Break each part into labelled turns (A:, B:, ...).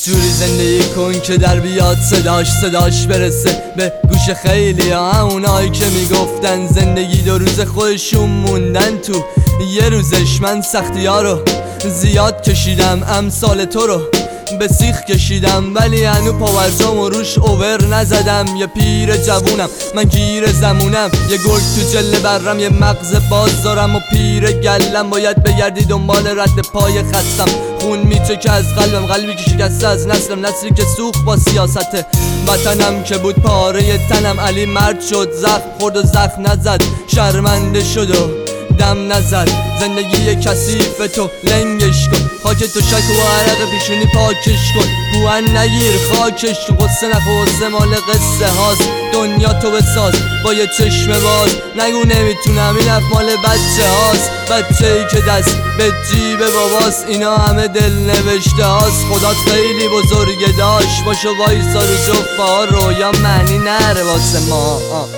A: جوری زندگی کن که در بیاد صداش برسه به گوش خیلی ها، اونایی که میگفتن زندگی 2 روز خودشون موندن تو یه روزش. من سختی ها رو زیاد کشیدم، امثال تو رو به سیخ کشیدم، ولی هنو پاورجام و روش اوور نزدم. یه پیر جوونم من گیر زمونم، یه گل تو جله برم، یه مغز باز دارم و پیر گلم. باید بگردی دنبال رد پای خستم، خون میچکه از قلبی که شکسته از نسلی که سوخت با سیاست وطنم که بود پاره تنم. علی مرد شد، زخم خورد و زخم نزد، شرمنده شد و دم نزد. زندگی کثیف تو لنگش کن، خاک تو شک و عرق پیشونی پاکش کن. بوان نگیر خاکش کن، قصه نخواسته مال قصه هاست. دنیا تو بساز با یه چشم باز، نگو نمیتونم این مال بچه هاست. بچه ای که دست به جیب باباست، اینا همه دل نوشته هاست. خدات خیلی بزرگه داشت باشو وایسا رو جفه ها، رویا معنی نره واسه ما،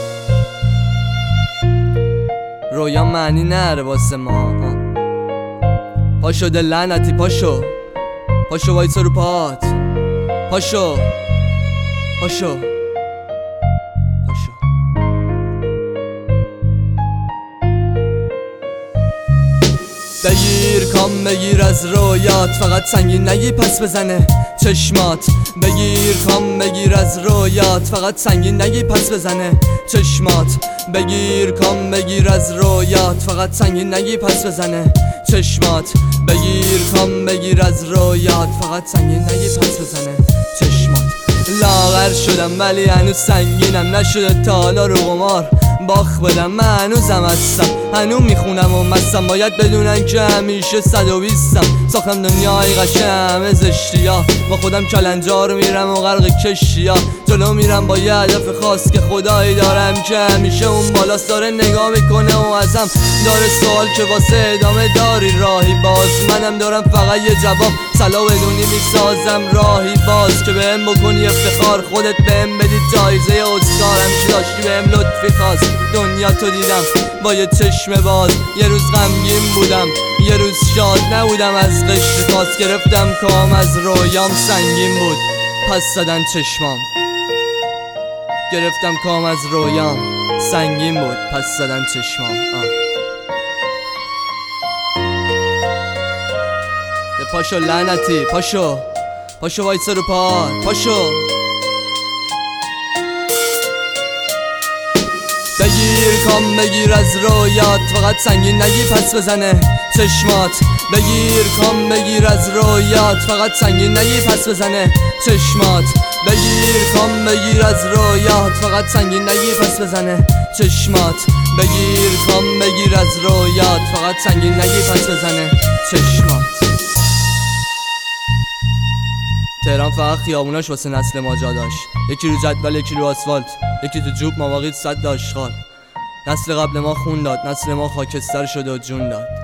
A: رویا معنی نره واسه ما. پاشو دل لعنتی، پاشو وایسا رو پات، پاشو بگیر کام بگیر از رویات، فقط سنگین نگی پس بزنه چشمات. بگیر کام بگیر از رویات، فقط سنگین نگی پس بزنه چشمات. بگیر کام بگیر از رویات، فقط سنگین نگی پس بزنه چشمات. بگیر کام بگیر از رویات، فقط سنگین نگی پس بزنه چشمات. لاغر شدم ولی هنوز سنگینم، نشده تا حالا رو قمار باخ بدم. من هنوزم هستم، هنوز میخونم و مستم، باید بدونن که همیشه 120م. ساختم دنیای قشنگ همه زشتیا، با خودم کلنجار میرم و غرق کشتیا. جلو میرم با یه هدف خاص که خدایی دارم که همیشه اون بالاست، داره نگاه میکنه و ازم داره سوال که واسه ادامه داری راهی باز. منم دارم فقط یه جواب، سلا بدونی میسازم راهی باز که بهم بکنی افتخار، خودت بهم بدی جایزه اسکار. همیشه داشتی بهم لطفی خواست، دنیا تو دیدم با یه چشم باز. یه روز غمگین بودم، یه روز شاد نبودم، از قشر خاص گرفتم کام از رویام سنگین بود پس زدن چشمام. گرفتم کام از رویام سنگین بود پس زدن چشمام. پاشو لعنتی، پاشو وایسا رو پات، پاشو. بگیر کام بگیر از رویات، فقط سنگین نگی پس بزنه چشمات. بگیر کام بگیر از رویات، فقط سنگین نگی پس بزنه چشمات. بگیر کام بگیر از رویات، فقط سنگین نگی پس بزنه چشمات. بگیر کام بگیر از رویات، فقط سنگین نگی پس بزنه چشمات. تهران فقط خیابوناش واسه نسل ما جا داشت، یکی رو جدول یکی رو آسفالت، یکی تو جوب مواقعی 100 آشغال. نسل قبل ما خون داد، نسل ما خاکستر شد و جون داد.